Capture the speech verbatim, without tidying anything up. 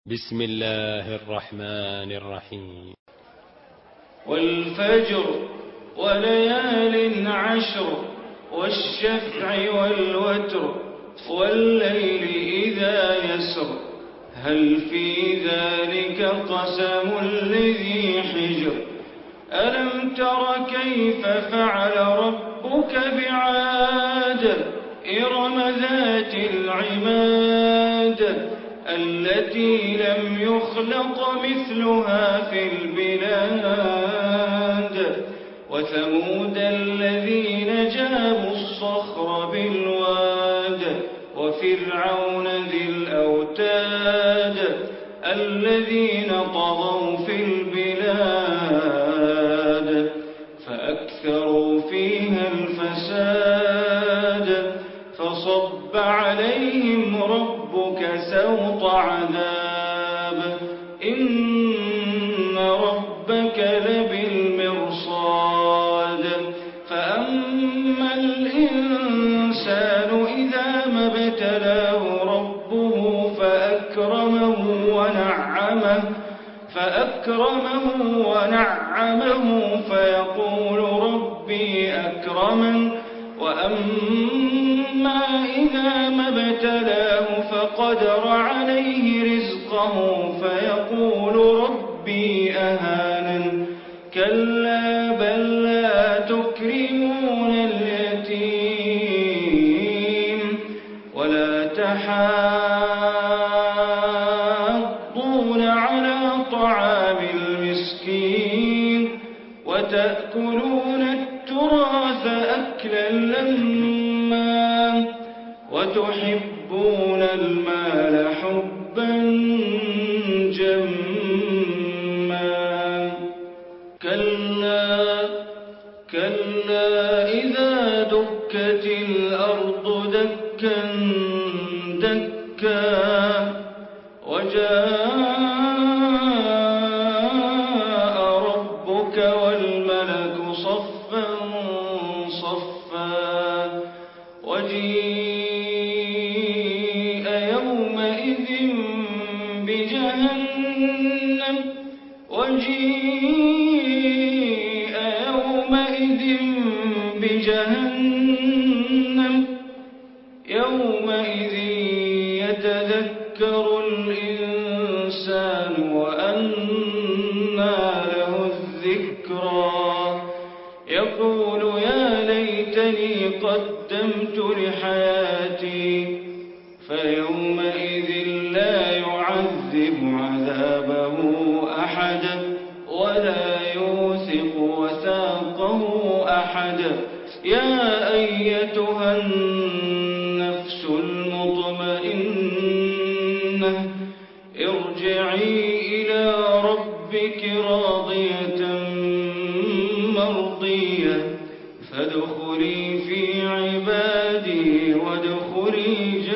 بسم الله الرحمن الرحيم. والفجر وليال عشر والشفع والوتر والليل إذا يسر هل في ذلك قسم لذي حجر ألم تر كيف فعل ربك بعاد إرم ذات العماد التي لم يخلق مثلها في البلاد وثمود الذين جابوا الصخر بالواد وفرعون ذي الأوتاد الذين طغوا في البلاد فأكثروا فيها الفساد فصب عليهم ربك سوط عذاب إن ربك لبالمرصاد فأما الإنسان إذا ما ابتلاه ربه فأكرمه ونعمه فأكرمه ونعمه فيقول ربي أكرمن وأما إذا ما ابتلاه فقدر عليه رزقه فيقول ربي أهانن كلا بل لا تكرمون اليتيم ولا تحاضون على طعام المسكين وتأكلون التراث أكلا لما وتحبون المال حبا جما كلا كلا إذا دكت الأرض دكا دكا وجاء ربك والملك صفا صفا وجيء يومئذ بجهنم وجيء يومئذ بجهنم يومئذ يتذكر الإنسان وأنى له الذكرى يقول يا ليتني قدمت لحياتي فيومئذ لا يعذب عذابه أحد ولا يوثق وثاقه أحد يا أيتها النفس المطمئنة ارجعي إلى ربك راضية مرضية فادخلي في عبادي وادخلي